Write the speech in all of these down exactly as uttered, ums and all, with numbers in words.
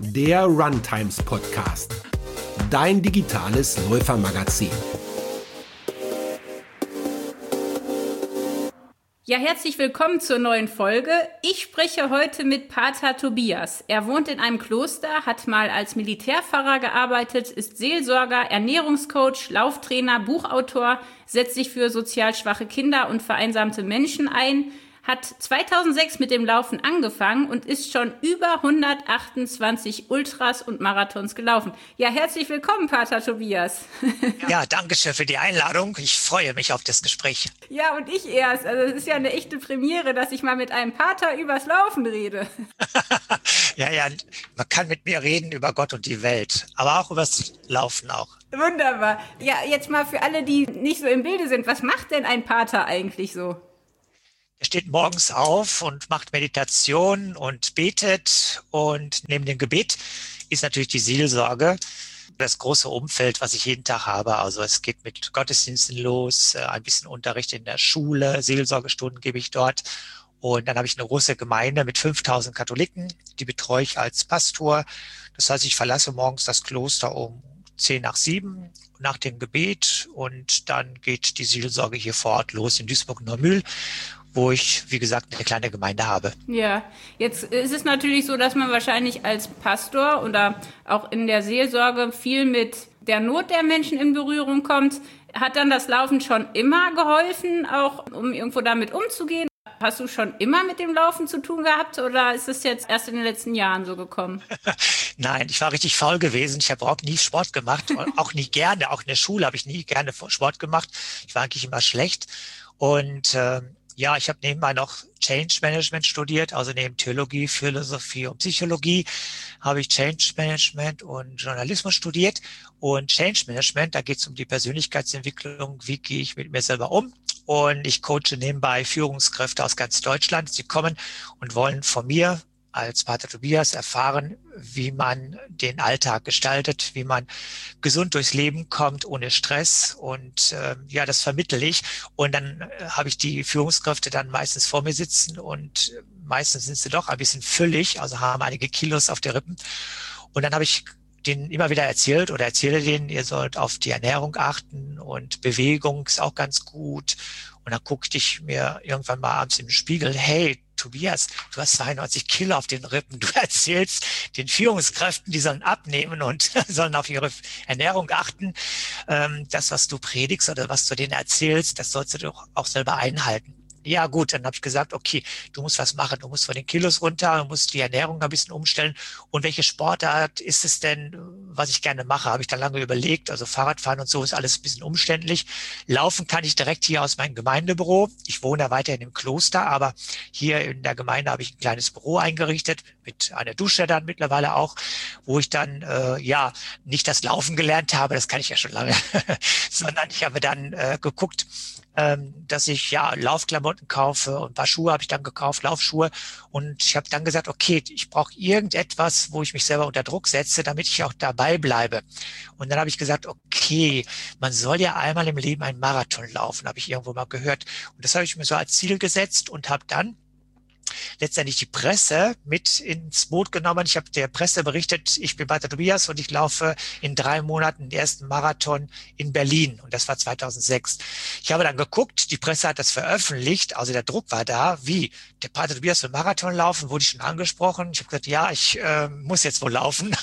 der Runtimes Podcast, dein digitales Läufermagazin. Ja, herzlich willkommen zur neuen Folge. Ich spreche heute mit Pater Tobias. Er wohnt in einem Kloster, hat mal als Militärpfarrer gearbeitet, ist Seelsorger, Ernährungscoach, Lauftrainer, Buchautor, setzt sich für sozial schwache Kinder und vereinsamte Menschen ein, hat zweitausendsechs mit dem Laufen angefangen und ist schon über hundertachtundzwanzig Ultras und Marathons gelaufen. Ja, herzlich willkommen, Pater Tobias. Ja, danke schön für die Einladung. Ich freue mich auf das Gespräch. Ja, und ich erst. Also es ist ja eine echte Premiere, dass ich mal mit einem Pater übers Laufen rede. ja, ja, man kann mit mir reden über Gott und die Welt, aber auch übers Laufen auch. Wunderbar. Ja, jetzt mal für alle, die nicht so im Bilde sind, was macht denn ein Pater eigentlich so? Er steht morgens auf und macht Meditation und betet, und neben dem Gebet ist natürlich die Seelsorge, das große Umfeld, was ich jeden Tag habe. Also es geht mit Gottesdiensten los, ein bisschen Unterricht in der Schule, Seelsorgestunden gebe ich dort, und dann habe ich eine große Gemeinde mit fünftausend Katholiken, die betreue ich als Pastor. Das heißt, ich verlasse morgens das Kloster um zehn nach sieben nach dem Gebet, und dann geht die Seelsorge hier vor Ort los in Duisburg-Neumühl, wo ich, wie gesagt, eine kleine Gemeinde habe. Ja, jetzt ist es natürlich so, dass man wahrscheinlich als Pastor oder auch in der Seelsorge viel mit der Not der Menschen in Berührung kommt. Hat dann das Laufen schon immer geholfen, auch um irgendwo damit umzugehen? Hast du schon immer mit dem Laufen zu tun gehabt, oder ist es jetzt erst in den letzten Jahren so gekommen? Nein, ich war richtig faul gewesen. Ich habe überhaupt nie Sport gemacht, auch nie gerne. Auch in der Schule habe ich nie gerne Sport gemacht. Ich war eigentlich immer schlecht. Und äh, ja, ich habe nebenbei noch Change Management studiert, also neben Theologie, Philosophie und Psychologie habe ich Change Management und Journalismus studiert. Und Change Management, da geht es um die Persönlichkeitsentwicklung, wie gehe ich mit mir selber um. Und ich coache nebenbei Führungskräfte aus ganz Deutschland. Sie kommen und wollen von mir als Pater Tobias erfahren, wie man den Alltag gestaltet, wie man gesund durchs Leben kommt, ohne Stress. Und äh, ja, das vermittle ich. Und dann äh, habe ich die Führungskräfte dann meistens vor mir sitzen, und meistens sind sie doch ein bisschen füllig, also haben einige Kilos auf der Rippen. Und dann habe ich denen immer wieder erzählt oder erzähle denen, ihr sollt auf die Ernährung achten, und Bewegung ist auch ganz gut. Und dann guckte ich mir irgendwann mal abends im Spiegel, hey, Tobias, du hast zweiundneunzig Kilo auf den Rippen. Du erzählst den Führungskräften, die sollen abnehmen und sollen auf ihre Ernährung achten. Ähm, das, was du predigst oder was du denen erzählst, das sollst du doch auch selber einhalten. Ja gut, dann habe ich gesagt, okay, du musst was machen, du musst von den Kilos runter, du musst die Ernährung ein bisschen umstellen. Und welche Sportart ist es denn, was ich gerne mache? Habe ich dann lange überlegt. Also Fahrradfahren und so ist alles ein bisschen umständlich. Laufen kann ich direkt hier aus meinem Gemeindebüro. Ich wohne ja weiterhin im Kloster, aber hier in der Gemeinde habe ich ein kleines Büro eingerichtet, mit einer Dusche dann mittlerweile auch, wo ich dann äh, ja nicht das Laufen gelernt habe, das kann ich ja schon lange, sondern ich habe dann äh, geguckt, ähm, dass ich ja Laufklamotten kaufe, und ein paar Schuhe habe ich dann gekauft, Laufschuhe, und ich habe dann gesagt, okay, ich brauche irgendetwas, wo ich mich selber unter Druck setze, damit ich auch dabei bleibe. Und dann habe ich gesagt, okay, man soll ja einmal im Leben einen Marathon laufen, habe ich irgendwo mal gehört, und das habe ich mir so als Ziel gesetzt und habe dann letztendlich die Presse mit ins Boot genommen. Ich habe der Presse berichtet, ich bin Pater Tobias und ich laufe in drei Monaten den ersten Marathon in Berlin, und das war zweitausendsechs. Ich habe dann geguckt, die Presse hat das veröffentlicht, also der Druck war da, wie, der Pater Tobias will Marathon laufen, wurde ich schon angesprochen. Ich habe gesagt, ja, ich äh, muss jetzt wohl laufen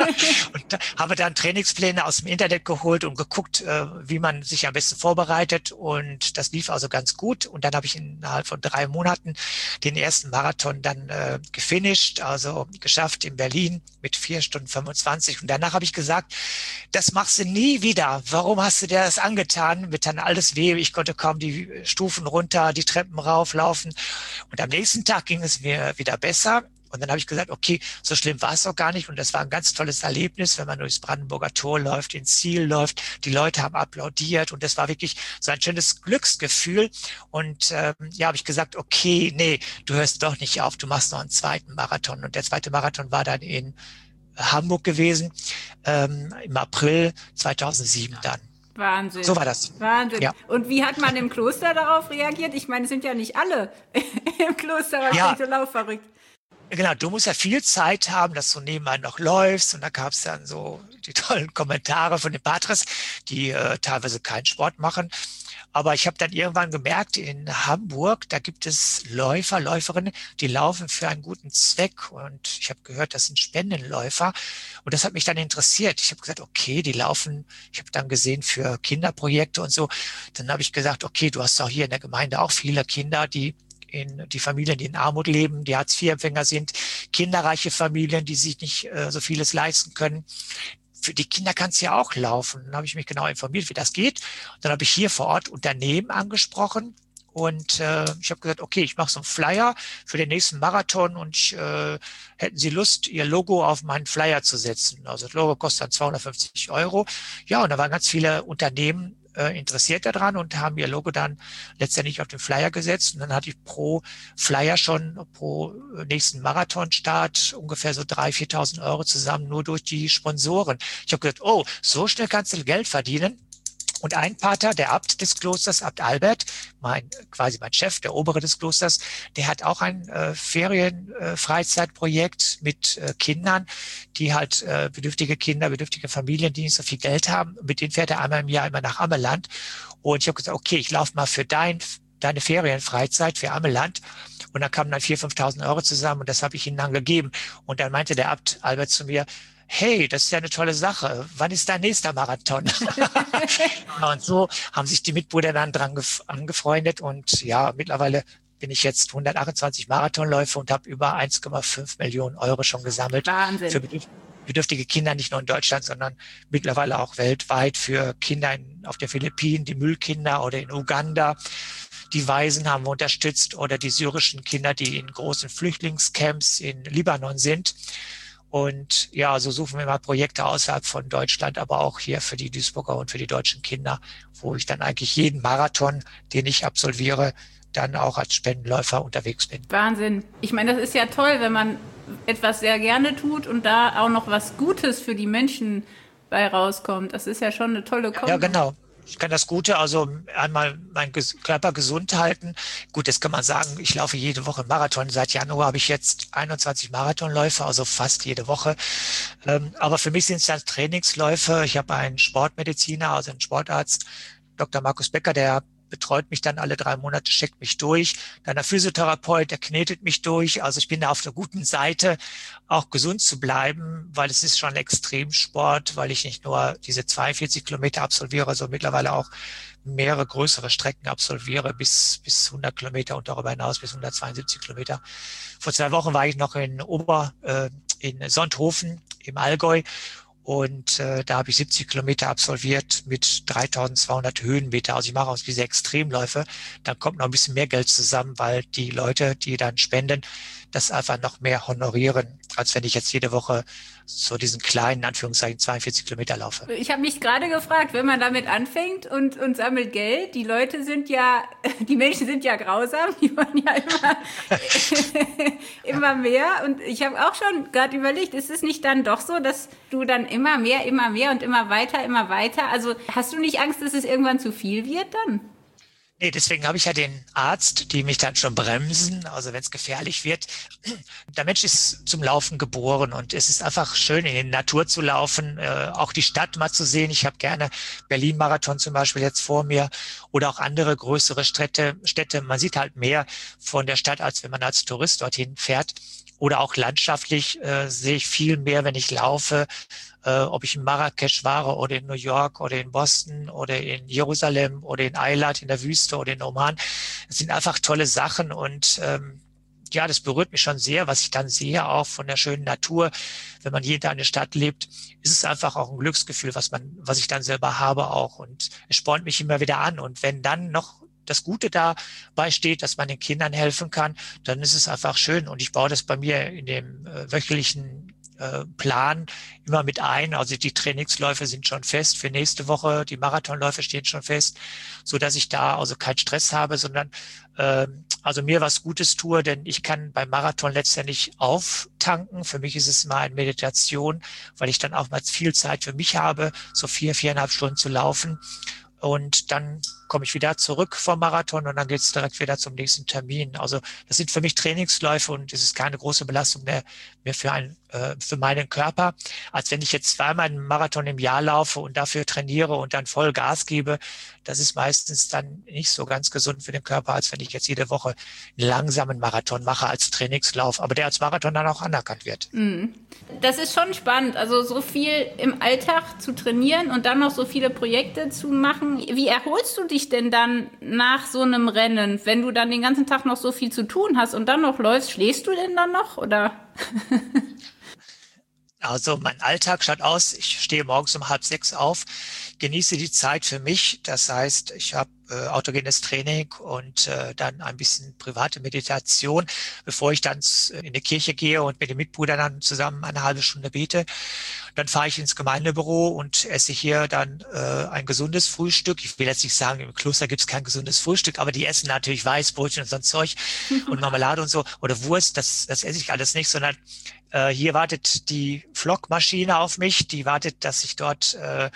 und habe dann Trainingspläne aus dem Internet geholt und geguckt, äh, wie man sich am besten vorbereitet, und das lief also ganz gut, und dann habe ich innerhalb von drei Monaten den ersten Marathon dann äh, gefinisht, also geschafft in Berlin mit vier Stunden fünfundzwanzig. Und danach habe ich gesagt, das machst du nie wieder. Warum hast du dir das angetan? Mir tat alles weh. Ich konnte kaum die Stufen runter, die Treppen rauflaufen. Und am nächsten Tag ging es mir wieder besser. Und dann habe ich gesagt, okay, so schlimm war es doch gar nicht. Und das war ein ganz tolles Erlebnis, wenn man durchs Brandenburger Tor läuft, ins Ziel läuft. Die Leute haben applaudiert, und das war wirklich so ein schönes Glücksgefühl. Und ähm, ja, habe ich gesagt, okay, nee, du hörst doch nicht auf, du machst noch einen zweiten Marathon. Und der zweite Marathon war dann in Hamburg gewesen, ähm, im April zweitausendsieben dann. Wahnsinn. So war das. Wahnsinn. Ja. Und wie hat man im Kloster darauf reagiert? Ich meine, es sind ja nicht alle im Kloster wahrscheinlich Ja. so laufverrückt. Genau, du musst ja viel Zeit haben, dass du nebenbei noch läufst. Und da gab es dann so die tollen Kommentare von den Patres, die äh, teilweise keinen Sport machen. Aber ich habe dann irgendwann gemerkt, in Hamburg, da gibt es Läufer, Läuferinnen, die laufen für einen guten Zweck. Und ich habe gehört, das sind Spendenläufer. Und das hat mich dann interessiert. Ich habe gesagt, okay, die laufen, ich habe dann gesehen für Kinderprojekte und so. Dann habe ich gesagt, okay, du hast auch hier in der Gemeinde auch viele Kinder, die in die Familien, die in Armut leben, die Hartz-vier-Empfänger sind, kinderreiche Familien, die sich nicht äh, so vieles leisten können. Für die Kinder kann es ja auch laufen. Dann habe ich mich genau informiert, wie das geht. Dann habe ich hier vor Ort Unternehmen angesprochen und äh, ich habe gesagt, okay, ich mache so einen Flyer für den nächsten Marathon und ich, äh, hätten Sie Lust, Ihr Logo auf meinen Flyer zu setzen. Also das Logo kostet dann zweihundertfünfzig Euro. Ja, und da waren ganz viele Unternehmen äh, interessiert daran und haben ihr Logo dann letztendlich auf den Flyer gesetzt. Und dann hatte ich pro Flyer schon pro nächsten Marathonstart ungefähr so dreitausend, viertausend Euro zusammen, nur durch die Sponsoren. Ich habe gedacht, oh, so schnell kannst du Geld verdienen. Und ein Pater, der Abt des Klosters, Abt Albert, mein, quasi mein Chef, der Obere des Klosters, der hat auch ein äh, Ferien-Freizeitprojekt äh, mit äh, Kindern, die halt äh, bedürftige Kinder, bedürftige Familien, die nicht so viel Geld haben. Mit denen fährt er einmal im Jahr immer nach Ammerland. Und ich habe gesagt, okay, ich laufe mal für dein, deine Ferienfreizeit für Ammerland. Und da kamen dann viertausend, fünftausend Euro zusammen und das habe ich ihnen dann gegeben. Und dann meinte der Abt Albert zu mir, hey, das ist ja eine tolle Sache. Wann ist dein nächster Marathon? Und so haben sich die Mitbrüder dann dran angefreundet. Und ja, mittlerweile bin ich jetzt hundertachtundzwanzig Marathonläufe und habe über eins Komma fünf Millionen Euro schon gesammelt. Wahnsinn. Für bedürftige Kinder, nicht nur in Deutschland, sondern mittlerweile auch weltweit für Kinder in, auf den Philippinen, die Müllkinder oder in Uganda. Die Waisen haben wir unterstützt oder die syrischen Kinder, die in großen Flüchtlingscamps in Libanon sind. Und ja, so suchen wir mal Projekte außerhalb von Deutschland, aber auch hier für die Duisburger und für die deutschen Kinder, wo ich dann eigentlich jeden Marathon, den ich absolviere, dann auch als Spendenläufer unterwegs bin. Wahnsinn. Ich meine, das ist ja toll, wenn man etwas sehr gerne tut und da auch noch was Gutes für die Menschen bei rauskommt. Das ist ja schon eine tolle Kombi. Ja, genau. Ich kann das Gute, also einmal meinen Körper gesund halten. Gut, jetzt kann man sagen, ich laufe jede Woche Marathon. Seit Januar habe ich jetzt einundzwanzig Marathonläufe, also fast jede Woche. Aber für mich sind es dann Trainingsläufe. Ich habe einen Sportmediziner, also einen Sportarzt, Doktor Markus Becker, der betreut mich dann alle drei Monate, checkt mich durch. Dann der Physiotherapeut, der knetet mich durch. Also ich bin da auf der guten Seite, auch gesund zu bleiben, weil es ist schon Extremsport, weil ich nicht nur diese zweiundvierzig Kilometer absolviere, sondern mittlerweile auch mehrere größere Strecken absolviere, bis bis hundert Kilometer und darüber hinaus bis hundertzweiundsiebzig Kilometer. Vor zwei Wochen war ich noch in Ober, äh, in Sonthofen im Allgäu. Und äh, da habe ich siebzig Kilometer absolviert mit dreitausendzweihundert Höhenmeter. Also ich mache auch diese Extremläufe. Dann kommt noch ein bisschen mehr Geld zusammen, weil die Leute, die dann spenden, das einfach noch mehr honorieren, als wenn ich jetzt jede Woche so diesen kleinen, in Anführungszeichen, zweiundvierzig Kilometer laufe. Ich habe mich gerade gefragt, wenn man damit anfängt und, und sammelt Geld, die Leute sind ja, die Menschen sind ja grausam, die wollen ja immer, immer mehr. Und ich habe auch schon gerade überlegt, ist es nicht dann doch so, dass du dann immer mehr, immer mehr und immer weiter, immer weiter, also hast du nicht Angst, dass es irgendwann zu viel wird dann? Nee, deswegen habe ich ja den Arzt, die mich dann schon bremsen, also wenn es gefährlich wird. Der Mensch ist zum Laufen geboren und es ist einfach schön, in die Natur zu laufen, äh, auch die Stadt mal zu sehen. Ich habe gerne Berlin-Marathon zum Beispiel jetzt vor mir oder auch andere größere Städte. Städte. Man sieht halt mehr von der Stadt, als wenn man als Tourist dorthin fährt. Oder auch landschaftlich äh, sehe ich viel mehr, wenn ich laufe, äh, ob ich in Marrakesch war oder in New York oder in Boston oder in Jerusalem oder in Eilat in der Wüste oder in Oman. Es sind einfach tolle Sachen und ähm, ja, das berührt mich schon sehr, was ich dann sehe, auch von der schönen Natur. Wenn man hier in einer Stadt lebt, ist es einfach auch ein Glücksgefühl, was man, was ich dann selber habe auch. Und es spornt mich immer wieder an. Und wenn dann noch das Gute dabei steht, dass man den Kindern helfen kann, dann ist es einfach schön. Und ich baue das bei mir in dem äh, wöchentlichen äh, Plan immer mit ein. Also die Trainingsläufe sind schon fest für nächste Woche, die Marathonläufe stehen schon fest, so dass ich da also keinen Stress habe, sondern äh, also mir was Gutes tue, denn ich kann beim Marathon letztendlich auftanken. Für mich ist es immer eine Meditation, weil ich dann auch mal viel Zeit für mich habe, so vier, viereinhalb Stunden zu laufen. Und dann komme ich wieder zurück vom Marathon und dann geht es direkt wieder zum nächsten Termin. Also das sind für mich Trainingsläufe und es ist keine große Belastung mehr, mehr für, ein, äh, für meinen Körper, als wenn ich jetzt zweimal einen Marathon im Jahr laufe und dafür trainiere und dann voll Gas gebe. Das ist meistens dann nicht so ganz gesund für den Körper, als wenn ich jetzt jede Woche einen langsamen Marathon mache als Trainingslauf, aber der als Marathon dann auch anerkannt wird. Das ist schon spannend, also so viel im Alltag zu trainieren und dann noch so viele Projekte zu machen. Wie erholst du dich denn dann nach so einem Rennen, wenn du dann den ganzen Tag noch so viel zu tun hast und dann noch läufst? Schläfst du denn dann noch, oder? Also mein Alltag schaut aus, ich stehe morgens um halb sechs auf, genieße die Zeit für mich. Das heißt, ich habe äh, autogenes Training und äh, dann ein bisschen private Meditation, bevor ich dann in die Kirche gehe und mit den Mitbrüdern dann zusammen eine halbe Stunde bete. Dann fahre ich ins Gemeindebüro und esse hier dann äh, ein gesundes Frühstück. Ich will jetzt nicht sagen, im Kloster gibt es kein gesundes Frühstück, aber die essen natürlich Weißbrötchen und sonst Zeug und Marmelade und so oder Wurst, das, das esse ich alles nicht, sondern äh, hier wartet die Flockmaschine auf mich, die wartet, dass ich dort äh,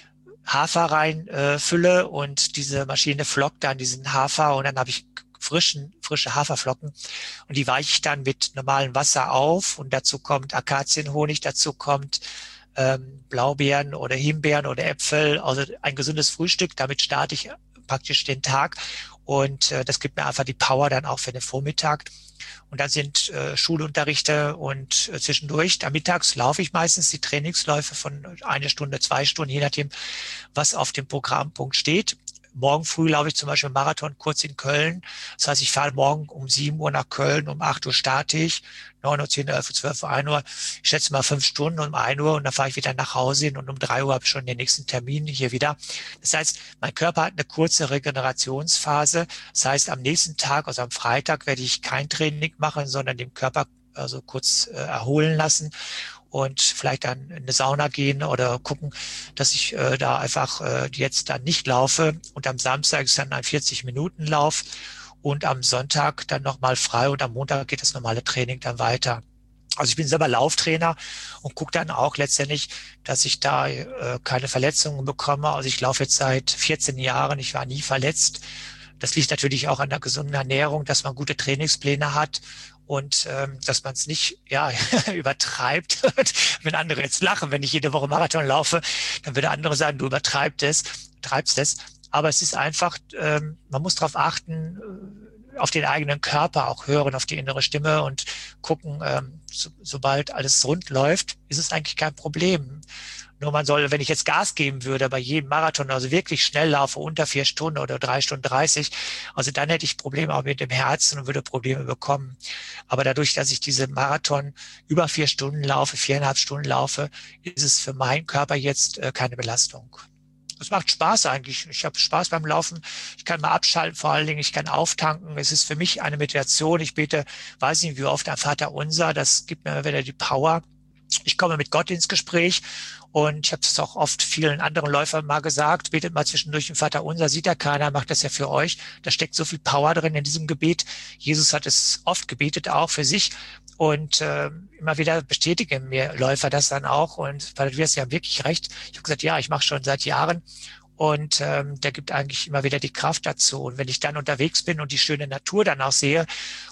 Hafer rein äh, fülle und diese Maschine flockt dann diesen Hafer und dann habe ich frischen, frische Haferflocken und die weiche ich dann mit normalem Wasser auf und dazu kommt Akazienhonig, dazu kommt ähm, Blaubeeren oder Himbeeren oder Äpfel, also ein gesundes Frühstück, damit starte ich praktisch den Tag und äh, das gibt mir einfach die Power dann auch für den Vormittag. Und dann sind äh, Schulunterrichte und äh, zwischendurch, da mittags laufe ich meistens die Trainingsläufe von eine Stunde, zwei Stunden, je nachdem, was auf dem Programmpunkt steht. Morgen früh laufe ich zum Beispiel Marathon kurz in Köln. Das heißt, ich fahre morgen um sieben Uhr nach Köln, um acht Uhr starte ich, neun Uhr, zehn Uhr, elf Uhr, zwölf Uhr, ein Uhr. Ich schätze mal fünf Stunden um ein Uhr und dann fahre ich wieder nach Hause hin und um drei Uhr habe ich schon den nächsten Termin hier wieder. Das heißt, mein Körper hat eine kurze Regenerationsphase. Das heißt, am nächsten Tag, also am Freitag, werde ich kein Training machen, sondern den Körper also kurz äh, erholen lassen und vielleicht dann in eine Sauna gehen oder gucken, dass ich äh, da einfach äh, jetzt dann nicht laufe. Und am Samstag ist dann ein vierzig-Minuten-Lauf und am Sonntag dann nochmal frei und am Montag geht das normale Training dann weiter. Also ich bin selber Lauftrainer und gucke dann auch letztendlich, dass ich da äh, keine Verletzungen bekomme. Also ich laufe jetzt seit vierzehn Jahren, ich war nie verletzt. Das liegt natürlich auch an der gesunden Ernährung, dass man gute Trainingspläne hat und ähm, dass man es nicht ja übertreibt. Wenn andere jetzt lachen, wenn ich jede Woche Marathon laufe, dann würde andere sagen, du übertreibst es, treibst es. Aber es ist einfach, ähm, man muss darauf achten, äh, auf den eigenen Körper auch hören, auf die innere Stimme und gucken, ähm, so, sobald alles rund läuft, ist es eigentlich kein Problem. Nur man soll, wenn ich jetzt Gas geben würde bei jedem Marathon, also wirklich schnell laufe, unter vier Stunden oder drei Stunden dreißig, also dann hätte ich Probleme auch mit dem Herzen und würde Probleme bekommen. Aber dadurch, dass ich diese Marathon über vier Stunden laufe, viereinhalb Stunden laufe, ist es für meinen Körper jetzt äh, keine Belastung. Es macht Spaß eigentlich. Ich habe Spaß beim Laufen. Ich kann mal abschalten, vor allen Dingen. Ich kann auftanken. Es ist für mich eine Meditation. Ich bete, weiß nicht wie oft, ein Vater unser. Das gibt mir wieder die Power. Ich komme mit Gott ins Gespräch und ich habe es auch oft vielen anderen Läufern mal gesagt, betet mal zwischendurch den Vater unser, sieht ja keiner, macht das ja für euch. Da steckt so viel Power drin in diesem Gebet. Jesus hat es oft gebetet, auch für sich und äh, immer wieder bestätigen mir Läufer das dann auch und weil du hast ja wirklich recht. Ich habe gesagt, ja, ich mache schon seit Jahren und ähm, der gibt eigentlich immer wieder die Kraft dazu. Und wenn ich dann unterwegs bin und die schöne Natur dann auch sehe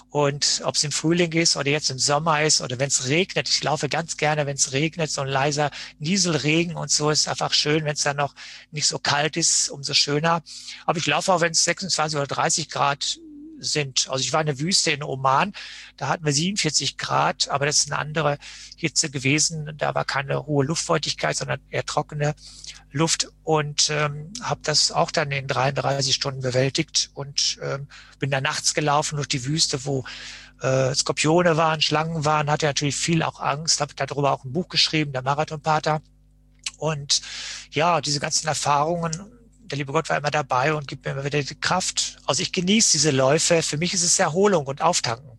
und ob es im Frühling ist oder jetzt im Sommer ist oder wenn es regnet, ich laufe ganz gerne, wenn es regnet, so ein leiser Nieselregen und so ist einfach schön, wenn es dann noch nicht so kalt ist, umso schöner. Aber ich laufe auch, wenn es sechsundzwanzig oder dreißig Grad sind. Also ich war in der Wüste in Oman, da hatten wir siebenundvierzig Grad, aber das ist eine andere Hitze gewesen. Da war keine hohe Luftfeuchtigkeit, sondern eher trockene Luft und ähm, habe das auch dann in dreiunddreißig Stunden bewältigt und ähm, bin dann nachts gelaufen durch die Wüste, wo äh, Skorpione waren, Schlangen waren, hatte natürlich viel auch Angst, habe darüber auch ein Buch geschrieben, der Marathonpater. Und ja, diese ganzen Erfahrungen, der liebe Gott war immer dabei und gibt mir immer wieder die Kraft. Also ich genieße diese Läufe. Für mich ist es Erholung und Auftanken.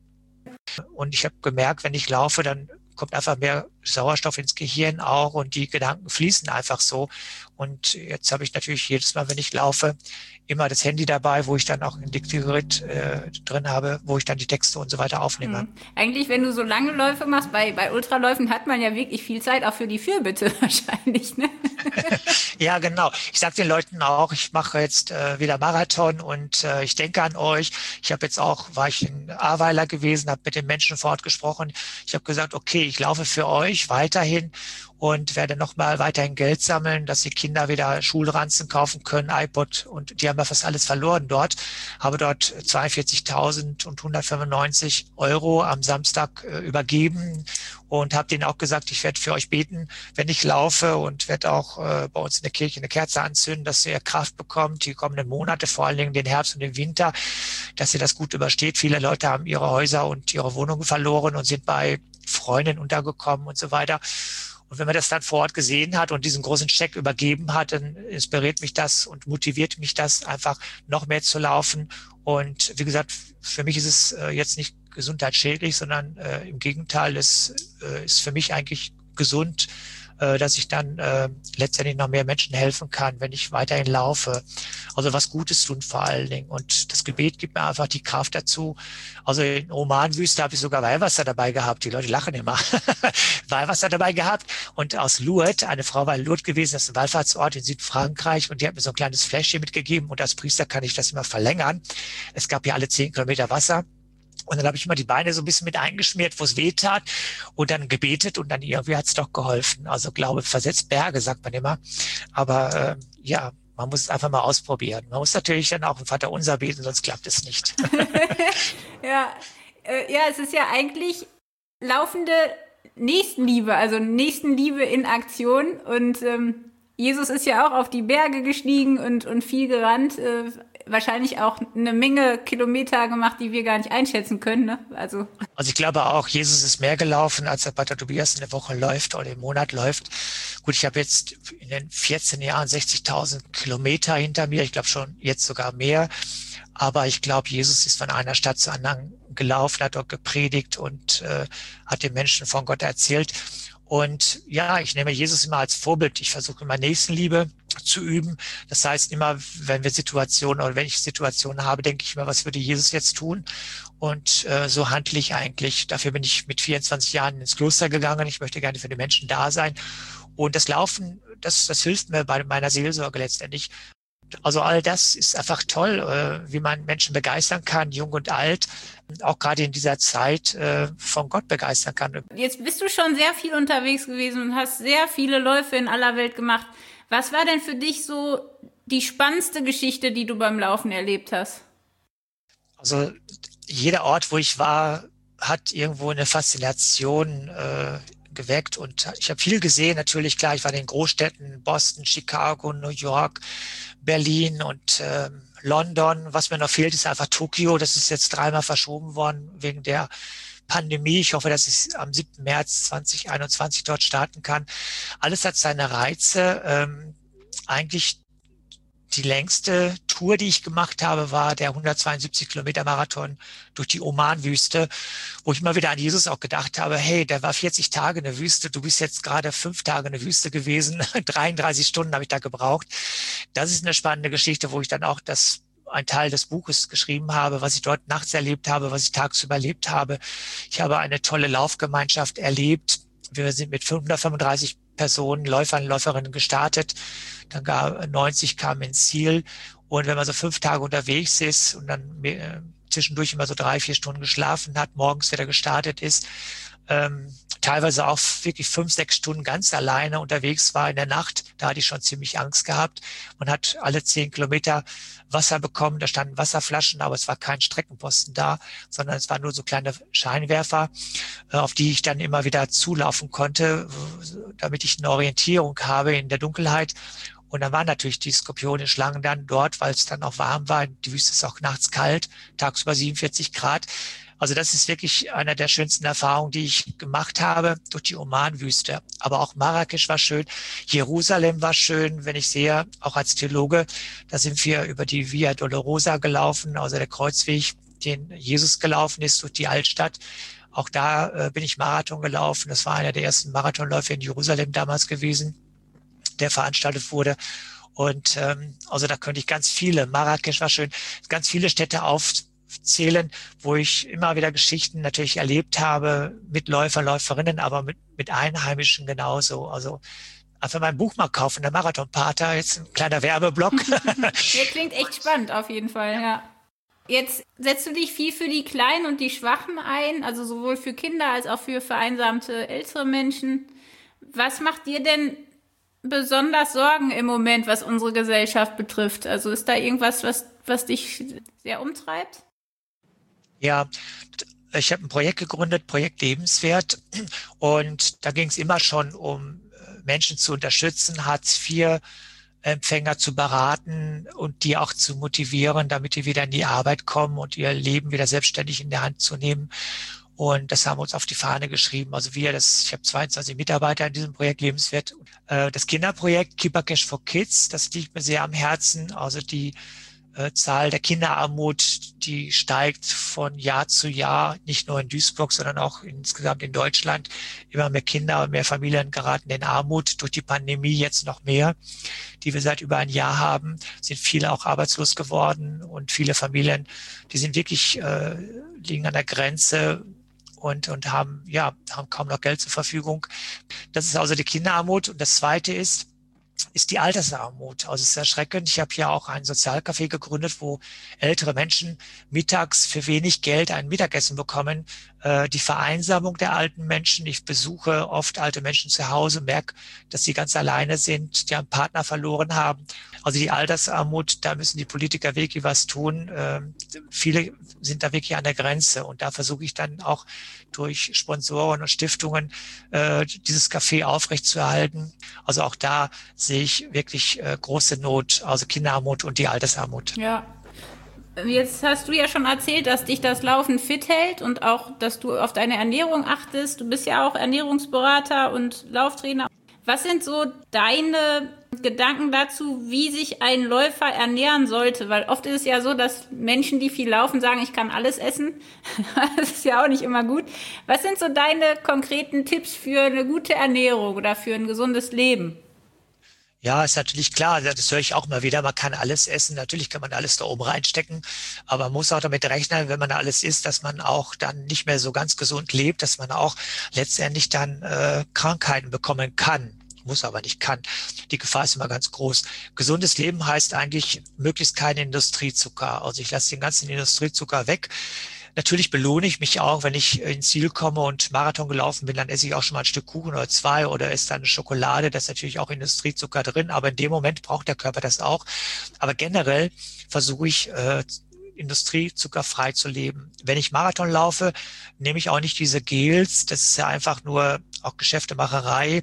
Und ich habe gemerkt, wenn ich laufe, dann kommt einfach mehr Sauerstoff ins Gehirn auch und die Gedanken fließen einfach so. Und jetzt habe ich natürlich jedes Mal, wenn ich laufe, immer das Handy dabei, wo ich dann auch ein Diktiergerät äh, drin habe, wo ich dann die Texte und so weiter aufnehme. Hm. Eigentlich, wenn du so lange Läufe machst, bei, bei Ultraläufen hat man ja wirklich viel Zeit, auch für die Fürbitte wahrscheinlich, ne? Ja, genau. Ich sage den Leuten auch, ich mache jetzt äh, wieder Marathon und äh, ich denke an euch. Ich habe jetzt auch, war ich in Ahrweiler gewesen, habe mit den Menschen vor Ort gesprochen. Ich habe gesagt, okay, ich laufe für euch weiterhin und werde nochmal weiterhin Geld sammeln, dass die Kinder wieder Schulranzen kaufen können, iPod, und die haben ja fast alles verloren dort. Habe dort zweiundvierzigtausend und hundertfünfundneunzig Euro am Samstag äh, übergeben und habe denen auch gesagt, ich werde für euch beten, wenn ich laufe, und werde auch äh, bei uns in der Kirche eine Kerze anzünden, dass ihr Kraft bekommt, die kommenden Monate, vor allen Dingen den Herbst und den Winter, dass ihr das gut übersteht. Viele Leute haben ihre Häuser und ihre Wohnungen verloren und sind bei Freunden untergekommen und so weiter. Und wenn man das dann vor Ort gesehen hat und diesen großen Scheck übergeben hat, dann inspiriert mich das und motiviert mich das, einfach noch mehr zu laufen. Und wie gesagt, für mich ist es äh, jetzt nicht gesundheitsschädlich, sondern äh, im Gegenteil, es äh, ist für mich eigentlich gesund, äh, dass ich dann äh, letztendlich noch mehr Menschen helfen kann, wenn ich weiterhin laufe. Also was Gutes tun vor allen Dingen. Und das Gebet gibt mir einfach die Kraft dazu. Also in Omanwüste habe ich sogar Weihwasser dabei gehabt. Die Leute lachen immer. Weihwasser dabei gehabt. Und aus Lourdes, eine Frau war in Lourdes gewesen, das ist ein Wallfahrtsort in Südfrankreich, und die hat mir so ein kleines Fläschchen mitgegeben, und als Priester kann ich das immer verlängern. Es gab ja alle zehn Kilometer Wasser. Und dann habe ich immer die Beine so ein bisschen mit eingeschmiert, wo es weh tat, und dann gebetet, und dann irgendwie hat es doch geholfen. Also Glaube versetzt Berge, sagt man immer. Aber äh, ja, man muss es einfach mal ausprobieren. Man muss natürlich dann auch im Vaterunser beten, sonst klappt es nicht. ja, äh, ja, es ist ja eigentlich laufende Nächstenliebe, also Nächstenliebe in Aktion. Und ähm, Jesus ist ja auch auf die Berge gestiegen und, und viel gerannt. Äh, wahrscheinlich auch eine Menge Kilometer gemacht, die wir gar nicht einschätzen können. Ne? Also. also ich glaube auch, Jesus ist mehr gelaufen, als der Pater Tobias in der Woche läuft oder im Monat läuft. Gut, ich habe jetzt in den vierzehn Jahren sechzigtausend Kilometer hinter mir. Ich glaube schon jetzt sogar mehr. Aber ich glaube, Jesus ist von einer Stadt zur anderen gelaufen, hat dort gepredigt und äh, hat den Menschen von Gott erzählt. Und ja, ich nehme Jesus immer als Vorbild. Ich versuche immer Nächstenliebe zu üben. Das heißt, immer, wenn wir Situationen oder wenn ich Situationen habe, denke ich immer, was würde Jesus jetzt tun? Und äh, so handle ich eigentlich. Dafür bin ich mit vierundzwanzig Jahren ins Kloster gegangen. Ich möchte gerne für die Menschen da sein. Und das Laufen, das, das hilft mir bei meiner Seelsorge letztendlich. Also all das ist einfach toll, äh, wie man Menschen begeistern kann, jung und alt, auch gerade in dieser Zeit äh, von Gott begeistern kann. Jetzt bist du schon sehr viel unterwegs gewesen und hast sehr viele Läufe in aller Welt gemacht. Was war denn für dich so die spannendste Geschichte, die du beim Laufen erlebt hast? Also jeder Ort, wo ich war, hat irgendwo eine Faszination äh, geweckt, und ich habe viel gesehen. Natürlich, klar, ich war in den Großstädten, Boston, Chicago, New York, Berlin und äh, London. Was mir noch fehlt, ist einfach Tokio. Das ist jetzt dreimal verschoben worden wegen der Pandemie. Ich hoffe, dass ich am siebten März zweitausendeinundzwanzig dort starten kann. Alles hat seine Reize. Ähm, eigentlich die längste Tour, die ich gemacht habe, war der hundertzweiundsiebzig Kilometer Marathon durch die Omanwüste, wo ich immer wieder an Jesus auch gedacht habe, hey, der war vierzig Tage in der Wüste, du bist jetzt gerade fünf Tage in der Wüste gewesen, dreiunddreißig Stunden habe ich da gebraucht. Das ist eine spannende Geschichte, wo ich dann auch das ein Teil des Buches geschrieben habe, was ich dort nachts erlebt habe, was ich tagsüber erlebt habe. Ich habe eine tolle Laufgemeinschaft erlebt. Wir sind mit hundertfünfunddreißig Personen, Läufern, Läuferinnen gestartet. Dann gar neunzig kamen ins Ziel. Und wenn man so fünf Tage unterwegs ist und dann äh, zwischendurch immer so drei, vier Stunden geschlafen hat, morgens wieder gestartet ist, ähm, teilweise auch wirklich fünf, sechs Stunden ganz alleine unterwegs war in der Nacht, da hatte ich schon ziemlich Angst gehabt. Man hat alle zehn Kilometer Wasser bekommen, da standen Wasserflaschen, aber es war kein Streckenposten da, sondern es waren nur so kleine Scheinwerfer, auf die ich dann immer wieder zulaufen konnte, damit ich eine Orientierung habe in der Dunkelheit. Und dann waren natürlich die Skorpione, Schlangen dann dort, weil es dann auch warm war. Die Wüste ist auch nachts kalt, tagsüber siebenundvierzig Grad. Also das ist wirklich einer der schönsten Erfahrungen, die ich gemacht habe durch die Omanwüste. Aber auch Marrakesch war schön, Jerusalem war schön, wenn ich sehe, auch als Theologe, da sind wir über die Via Dolorosa gelaufen, also der Kreuzweg, den Jesus gelaufen ist durch die Altstadt. Auch da äh, bin ich Marathon gelaufen. Das war einer der ersten Marathonläufe in Jerusalem damals gewesen, der veranstaltet wurde. Und ähm, also da könnte ich ganz viele, Marrakesch war schön, ganz viele Städte aufzählen, wo ich immer wieder Geschichten natürlich erlebt habe mit Läufer, Läuferinnen, aber mit, mit Einheimischen genauso. Also einfach mein Buch mal kaufen, der Marathonpater, jetzt ein kleiner Werbeblock. Der klingt echt spannend auf jeden Fall, ja. Jetzt setzt du dich viel für die Kleinen und die Schwachen ein, also sowohl für Kinder als auch für vereinsamte ältere Menschen. Was macht dir denn besonders Sorgen im Moment, was unsere Gesellschaft betrifft? Also ist da irgendwas, was, was dich sehr umtreibt? Ja, ich habe ein Projekt gegründet, Projekt Lebenswert. Und da ging es immer schon um Menschen zu unterstützen, Hartz vier Empfänger zu beraten und die auch zu motivieren, damit die wieder in die Arbeit kommen und ihr Leben wieder selbstständig in der Hand zu nehmen. Und das haben wir uns auf die Fahne geschrieben. Also wir, das, ich habe zweiundzwanzig Mitarbeiter in diesem Projekt Lebenswert. Das Kinderprojekt Keeper Cash for Kids, das liegt mir sehr am Herzen. Also die äh, Zahl der Kinderarmut, die steigt von Jahr zu Jahr, nicht nur in Duisburg, sondern auch insgesamt in Deutschland. Immer mehr Kinder und mehr Familien geraten in Armut. Durch die Pandemie jetzt noch mehr, die wir seit über ein Jahr haben, sind viele auch arbeitslos geworden und viele Familien, die sind wirklich, äh, liegen an der Grenze und, und haben, ja, haben kaum noch Geld zur Verfügung. Das ist also die Kinderarmut. Und das Zweite ist, ist die Altersarmut. Also es ist erschreckend. Ich habe hier auch ein Sozialcafé gegründet, wo ältere Menschen mittags für wenig Geld ein Mittagessen bekommen. Äh, die Vereinsamung der alten Menschen. Ich besuche oft alte Menschen zu Hause, merke, dass sie ganz alleine sind, die einen Partner verloren haben. Also die Altersarmut, da müssen die Politiker wirklich was tun. Äh, viele sind da wirklich an der Grenze. Und da versuche ich dann auch durch Sponsoren und Stiftungen äh, dieses Café aufrechtzuerhalten. Also auch da sehe ich wirklich äh, große Not, also Kinderarmut und die Altersarmut. Ja, jetzt hast du ja schon erzählt, dass dich das Laufen fit hält und auch, dass du auf deine Ernährung achtest. Du bist ja auch Ernährungsberater und Lauftrainer. Was sind so deine Gedanken dazu, wie sich ein Läufer ernähren sollte? Weil oft ist es ja so, dass Menschen, die viel laufen, sagen, ich kann alles essen. Das ist ja auch nicht immer gut. Was sind so deine konkreten Tipps für eine gute Ernährung oder für ein gesundes Leben? Ja, ist natürlich klar, das höre ich auch mal wieder, man kann alles essen, natürlich kann man alles da oben reinstecken, aber man muss auch damit rechnen, wenn man alles isst, dass man auch dann nicht mehr so ganz gesund lebt, dass man auch letztendlich dann äh, Krankheiten bekommen kann. Muss aber nicht kann. Die Gefahr ist immer ganz groß. Gesundes Leben heißt eigentlich möglichst keinen Industriezucker. Also ich lasse den ganzen Industriezucker weg. Natürlich belohne ich mich auch, wenn ich ins Ziel komme und Marathon gelaufen bin, dann esse ich auch schon mal ein Stück Kuchen oder zwei oder esse dann eine Schokolade. Da ist natürlich auch Industriezucker drin, aber in dem Moment braucht der Körper das auch. Aber generell versuche ich, äh, industriezuckerfrei zu leben. Wenn ich Marathon laufe, nehme ich auch nicht diese Gels. Das ist ja einfach nur auch Geschäftemacherei.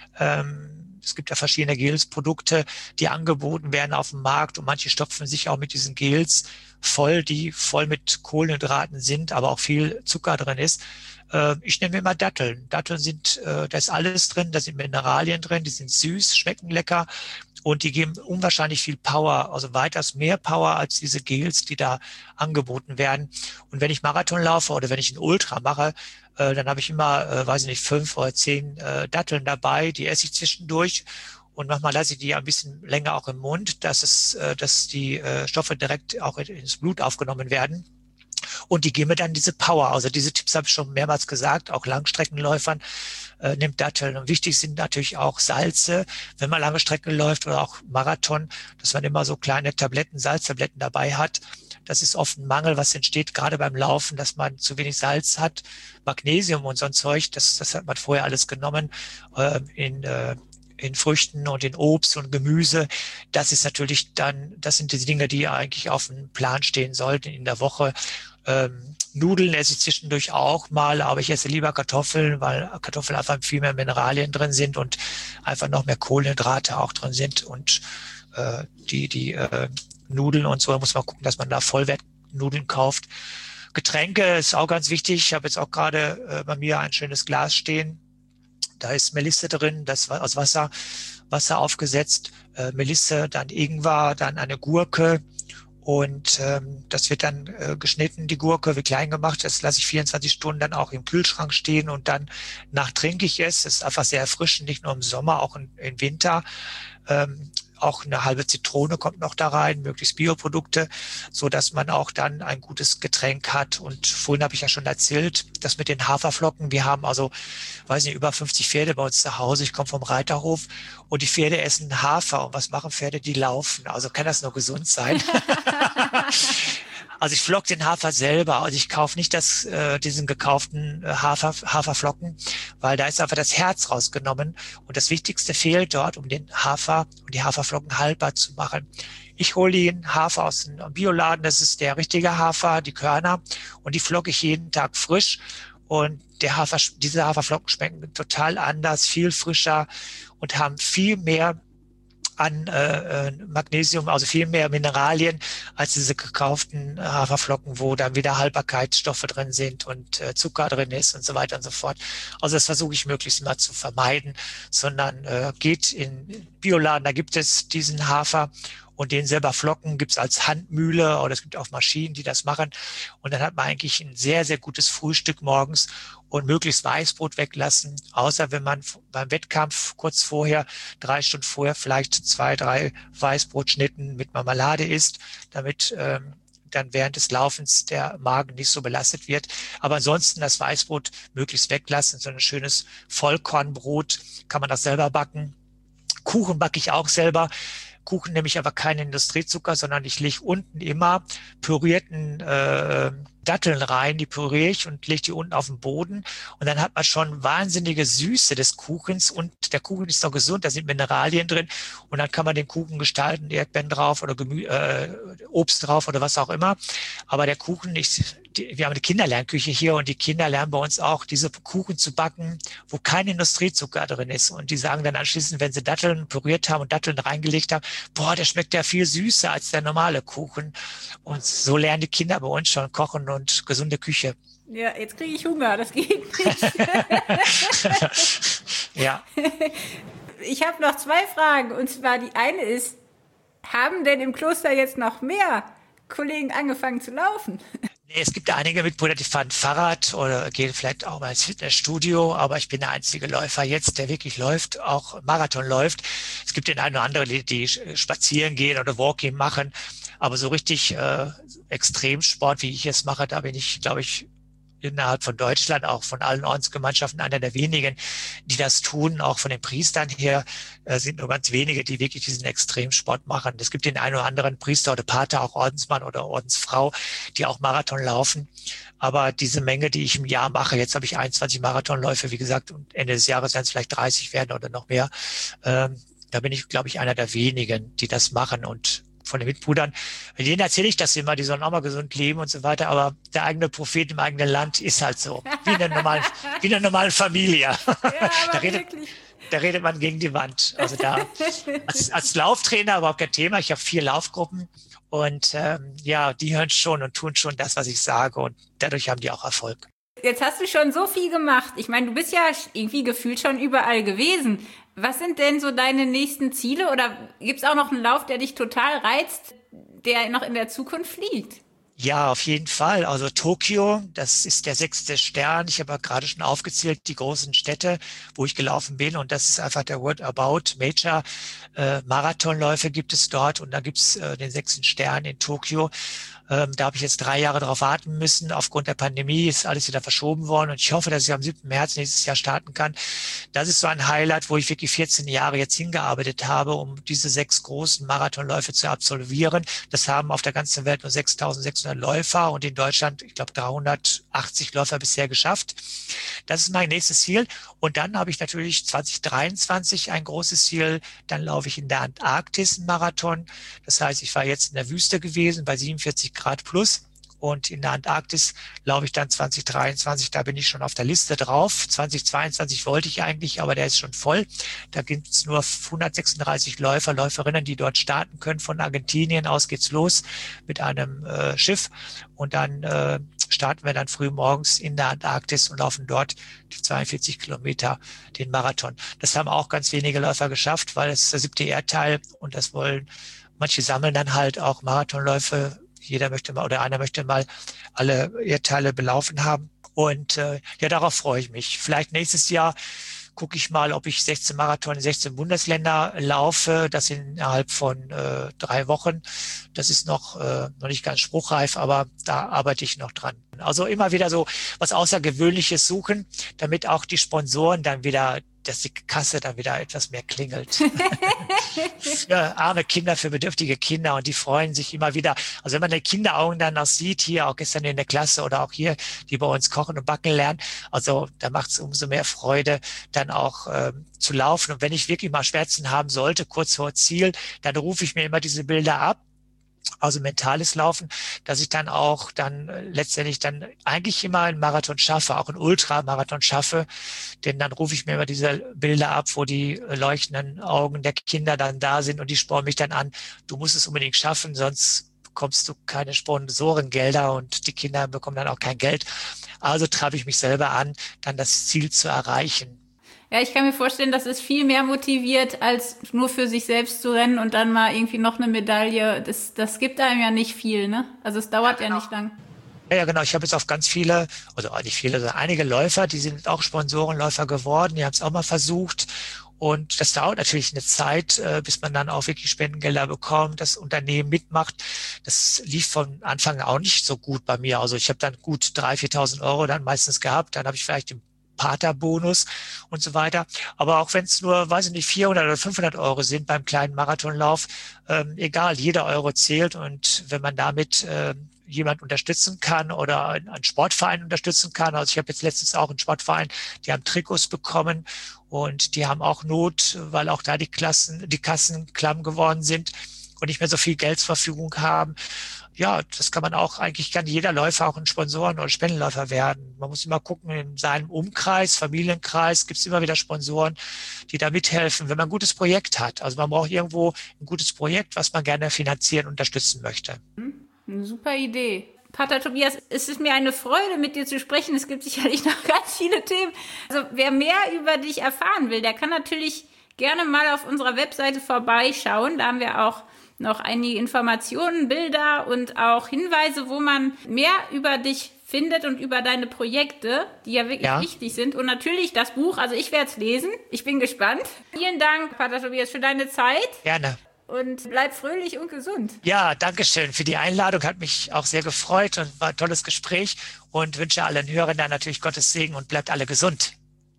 Ähm, Es gibt ja verschiedene Gels-Produkte, die angeboten werden auf dem Markt und manche stopfen sich auch mit diesen Gels voll, die voll mit Kohlenhydraten sind, aber auch viel Zucker drin ist. Äh, ich nehme immer Datteln. Datteln sind, äh, da ist alles drin, da sind Mineralien drin, die sind süß, schmecken lecker und die geben unwahrscheinlich viel Power, also weitaus mehr Power als diese Gels, die da angeboten werden. Und wenn ich Marathon laufe oder wenn ich einen Ultra mache, äh, dann habe ich immer, äh, weiß ich nicht, fünf oder zehn äh, Datteln dabei, die esse ich zwischendurch. Und manchmal lasse ich die ein bisschen länger auch im Mund, dass es, äh, dass die äh, Stoffe direkt auch ins Blut aufgenommen werden. Und die geben mir dann diese Power. Also diese Tipps habe ich schon mehrmals gesagt, auch Langstreckenläufern äh, nimmt Datteln. Und wichtig sind natürlich auch Salze, wenn man lange Strecken läuft oder auch Marathon, dass man immer so kleine Tabletten, Salztabletten dabei hat. Das ist oft ein Mangel, was entsteht gerade beim Laufen, dass man zu wenig Salz hat, Magnesium und so ein Zeug. Das, das hat man vorher alles genommen äh, in äh, in Früchten und in Obst und Gemüse. Das ist natürlich dann, das sind diese Dinge, die eigentlich auf dem Plan stehen sollten in der Woche. Ähm, Nudeln esse ich zwischendurch auch mal, aber ich esse lieber Kartoffeln, weil Kartoffeln einfach viel mehr Mineralien drin sind und einfach noch mehr Kohlenhydrate auch drin sind. Und äh, die, die äh, Nudeln und so, da muss man gucken, dass man da Vollwertnudeln kauft. Getränke ist auch ganz wichtig. Ich habe jetzt auch gerade äh, bei mir ein schönes Glas stehen. Da ist Melisse drin, das war aus Wasser, Wasser aufgesetzt, äh, Melisse, dann Ingwer, dann eine Gurke und ähm, das wird dann äh, geschnitten, die Gurke wird klein gemacht, das lasse ich vierundzwanzig Stunden dann auch im Kühlschrank stehen und dann nach trinke ich es. Das ist einfach sehr erfrischend, nicht nur im Sommer, auch im, im Winter. Ähm, auch eine halbe Zitrone kommt noch da rein, möglichst Bioprodukte, so dass man auch dann ein gutes Getränk hat. Und vorhin habe ich ja schon erzählt, das mit den Haferflocken. Wir haben also, weiß nicht, über fünfzig Pferde bei uns zu Hause. Ich komme vom Reiterhof und die Pferde essen Hafer. Und was machen Pferde? Die laufen. Also kann das nur gesund sein. Also ich flock den Hafer selber. Also ich kaufe nicht das, äh, diesen gekauften Hafer, Haferflocken, weil da ist einfach das Herz rausgenommen. Und das Wichtigste fehlt dort, um den Hafer und die Haferflocken haltbar zu machen. Ich hole den Hafer aus dem Bioladen. Das ist der richtige Hafer, die Körner. Und die flocke ich jeden Tag frisch. Und der Hafer, diese Haferflocken schmecken total anders, viel frischer und haben viel mehr an äh, Magnesium, also viel mehr Mineralien als diese gekauften Haferflocken, wo dann wieder Haltbarkeitsstoffe drin sind und äh, Zucker drin ist und so weiter und so fort. Also das versuche ich möglichst mal zu vermeiden, sondern äh, geht in Bioladen, da gibt es diesen Hafer und den selber flocken, gibt's als Handmühle oder es gibt auch Maschinen, die das machen. Und dann hat man eigentlich ein sehr, sehr gutes Frühstück morgens und möglichst Weißbrot weglassen, außer wenn man beim Wettkampf kurz vorher, drei Stunden vorher, vielleicht zwei, drei Weißbrotschnitten mit Marmelade isst, damit ähm, dann während des Laufens der Magen nicht so belastet wird. Aber ansonsten das Weißbrot möglichst weglassen, so ein schönes Vollkornbrot, kann man das selber backen. Kuchen backe ich auch selber. Kuchen nehme ich aber keinen Industriezucker, sondern ich lege unten immer pürierten äh, Datteln rein, die püriere ich und lege die unten auf den Boden. Und dann hat man schon wahnsinnige Süße des Kuchens und der Kuchen ist noch gesund, da sind Mineralien drin. Und dann kann man den Kuchen gestalten, Erdbeeren drauf oder Gemü äh, Obst drauf oder was auch immer. Aber der Kuchen, ich, die, wir haben eine Kinderlernküche hier und die Kinder lernen bei uns auch, diese Kuchen zu backen, wo kein Industriezucker drin ist. Und die sagen dann anschließend, wenn sie Datteln püriert haben und Datteln reingelegt haben, boah, der schmeckt ja viel süßer als der normale Kuchen. Und so lernen die Kinder bei uns schon kochen und gesunde Küche. Ja, jetzt kriege ich Hunger, das geht nicht. Ja. Ich habe noch zwei Fragen. Und zwar die eine ist, haben denn im Kloster jetzt noch mehr Kollegen angefangen zu laufen? Nee, es gibt einige Mitbrüder, die fahren Fahrrad oder gehen vielleicht auch mal ins Fitnessstudio, aber ich bin der einzige Läufer jetzt, der wirklich läuft, auch Marathon läuft. Es gibt den einen oder anderen, die, die spazieren gehen oder Walking machen, aber so richtig äh, Extremsport, wie ich es mache, da bin ich, glaube ich, innerhalb von Deutschland, auch von allen Ordensgemeinschaften, einer der wenigen, die das tun. Auch von den Priestern her äh, sind nur ganz wenige, die wirklich diesen Extremsport machen. Es gibt den einen oder anderen Priester oder Pater, auch Ordensmann oder Ordensfrau, die auch Marathon laufen. Aber diese Menge, die ich im Jahr mache, jetzt habe ich einundzwanzig Marathonläufe, wie gesagt, und Ende des Jahres werden es vielleicht dreißig werden oder noch mehr. Ähm, da bin ich, glaube ich, einer der wenigen, die das machen. Und von den Mitbrüdern, denen erzähle ich das immer, die sollen auch mal gesund leben und so weiter, aber der eigene Prophet im eigenen Land ist halt so, wie in einer normalen, wie in einer normalen Familie. Ja, da, redet, da redet man gegen die Wand. Also da als, als Lauftrainer überhaupt kein Thema. Ich habe vier Laufgruppen und ähm, ja, die hören schon und tun schon das, was ich sage und dadurch haben die auch Erfolg. Jetzt hast du schon so viel gemacht. Ich meine, du bist ja irgendwie gefühlt schon überall gewesen. Was sind denn so deine nächsten Ziele? Oder gibt es auch noch einen Lauf, der dich total reizt, der noch in der Zukunft liegt? Ja, auf jeden Fall. Also Tokio, das ist der sechste Stern. Ich habe ja gerade schon aufgezählt, die großen Städte, wo ich gelaufen bin. Und das ist einfach der World About Major. Äh, Marathonläufe gibt es dort. Und da gibt es äh, den sechsten Stern in Tokio. Ähm, da habe ich jetzt drei Jahre drauf warten müssen. Aufgrund der Pandemie ist alles wieder verschoben worden. Und ich hoffe, dass ich am siebten März nächstes Jahr starten kann. Das ist so ein Highlight, wo ich wirklich vierzehn Jahre jetzt hingearbeitet habe, um diese sechs großen Marathonläufe zu absolvieren. Das haben auf der ganzen Welt nur sechstausendsechshundert Läufer und in Deutschland, ich glaube, dreihundertachtzig Läufer bisher geschafft. Das ist mein nächstes Ziel. Und dann habe ich natürlich zwanzig dreiundzwanzig ein großes Ziel. Dann laufe ich in der Antarktis einen Marathon. Das heißt, ich war jetzt in der Wüste gewesen bei siebenundvierzig Grad plus. Und in der Antarktis laufe ich dann zwanzig dreiundzwanzig, da bin ich schon auf der Liste drauf. zwanzig zweiundzwanzig wollte ich eigentlich, aber der ist schon voll. Da gibt es nur hundertsechsunddreißig Läufer, Läuferinnen, die dort starten können. Von Argentinien aus geht's los mit einem äh, Schiff. Und dann äh, starten wir dann früh morgens in der Antarktis und laufen dort die zweiundvierzig Kilometer den Marathon. Das haben auch ganz wenige Läufer geschafft, weil es ist der siebte Erdteil und das wollen, manche sammeln dann halt auch Marathonläufe. Jeder möchte mal oder einer möchte mal alle Erdteile belaufen haben. Und äh, ja, darauf freue ich mich. Vielleicht nächstes Jahr gucke ich mal, ob ich sechzehn Marathon in sechzehn Bundesländer laufe, das innerhalb von äh, drei Wochen. Das ist noch, äh, noch nicht ganz spruchreif, aber da arbeite ich noch dran. Also immer wieder so was Außergewöhnliches suchen, damit auch die Sponsoren dann wieder, dass die Kasse dann wieder etwas mehr klingelt. Für arme Kinder, für bedürftige Kinder, und die freuen sich immer wieder. Also wenn man die Kinderaugen dann noch sieht, hier auch gestern in der Klasse oder auch hier, die bei uns kochen und backen lernen, also da macht es umso mehr Freude, dann auch ähm, zu laufen. Und wenn ich wirklich mal Schmerzen haben sollte, kurz vor Ziel, dann rufe ich mir immer diese Bilder ab. Also mentales Laufen, dass ich dann auch dann äh, letztendlich dann eigentlich immer einen Marathon schaffe, auch einen Ultramarathon schaffe, denn dann rufe ich mir immer diese Bilder ab, wo die äh, leuchtenden Augen der Kinder dann da sind und die spornen mich dann an, du musst es unbedingt schaffen, sonst bekommst du keine Sponsorengelder und die Kinder bekommen dann auch kein Geld. Also treibe ich mich selber an, dann das Ziel zu erreichen. Ja, ich kann mir vorstellen, dass es viel mehr motiviert, als nur für sich selbst zu rennen und dann mal irgendwie noch eine Medaille. Das, das gibt einem ja nicht viel, ne? Also es dauert ja, genau. ja nicht lang. Ja, ja, genau. Ich habe jetzt auf ganz viele, also nicht viele, sondern einige Läufer, die sind auch Sponsorenläufer geworden. Die haben es auch mal versucht. Und das dauert natürlich eine Zeit, äh, bis man dann auch wirklich Spendengelder bekommt, das Unternehmen mitmacht. Das lief von Anfang an auch nicht so gut bei mir. Also ich habe dann gut dreitausend, viertausend Euro dann meistens gehabt. Dann habe ich vielleicht den Paterbonus und so weiter. Aber auch wenn es nur, weiß ich nicht, vierhundert oder fünfhundert Euro sind beim kleinen Marathonlauf, ähm, egal, jeder Euro zählt. Und wenn man damit ähm, jemand unterstützen kann oder einen Sportverein unterstützen kann. Also ich habe jetzt letztens auch einen Sportverein, die haben Trikots bekommen und die haben auch Not, weil auch da die Klassen, die Kassen klamm geworden sind und nicht mehr so viel Geld zur Verfügung haben. Ja, das kann man auch, eigentlich kann jeder Läufer auch ein Sponsoren- oder Spendenläufer werden. Man muss immer gucken, in seinem Umkreis, Familienkreis gibt es immer wieder Sponsoren, die da mithelfen, wenn man ein gutes Projekt hat. Also man braucht irgendwo ein gutes Projekt, was man gerne finanzieren und unterstützen möchte. Eine super Idee. Pater Tobias, es ist mir eine Freude, mit dir zu sprechen. Es gibt sicherlich noch ganz viele Themen. Also wer mehr über dich erfahren will, der kann natürlich gerne mal auf unserer Webseite vorbeischauen. Da haben wir auch noch einige Informationen, Bilder und auch Hinweise, wo man mehr über dich findet und über deine Projekte, die ja wirklich ja. wichtig sind. Und natürlich das Buch, also ich werde es lesen. Ich bin gespannt. Vielen Dank, Pater Tobias, für deine Zeit. Gerne. Und bleib fröhlich und gesund. Ja, danke schön für die Einladung. Hat mich auch sehr gefreut und war ein tolles Gespräch. Und wünsche allen Hörern dann natürlich Gottes Segen und bleibt alle gesund.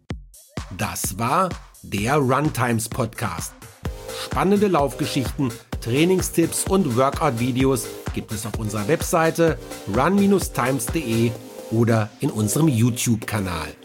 Das war der Runtimes Podcast. Spannende Laufgeschichten, Trainingstipps und Workout-Videos gibt es auf unserer Webseite run Bindestrich times punkt de oder in unserem YouTube-Kanal.